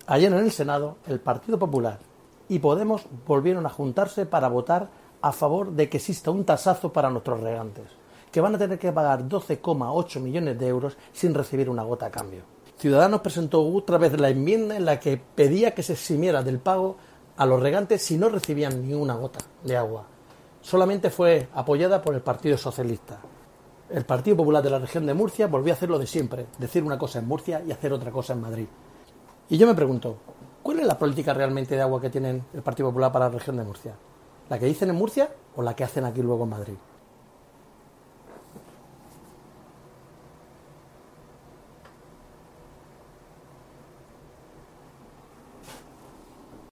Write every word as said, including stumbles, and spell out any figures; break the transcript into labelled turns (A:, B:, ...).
A: Ayer en el Senado, el Partido Popular y Podemos volvieron a juntarse para votar a favor de que exista un tasazo para nuestros regantes, que van a tener que pagar doce coma ocho millones de euros sin recibir una gota a cambio. Ciudadanos presentó otra vez la enmienda en la que pedía que se eximiera del pago a los regantes si no recibían ni una gota de agua. Solamente fue apoyada por el Partido Socialista. El Partido Popular de la región de Murcia volvió a hacer lo de siempre, decir una cosa en Murcia y hacer otra cosa en Madrid. Y yo me pregunto, ¿cuál es la política realmente de agua que tienen el Partido Popular para la región de Murcia? ¿La que dicen en Murcia o la que hacen aquí luego en Madrid?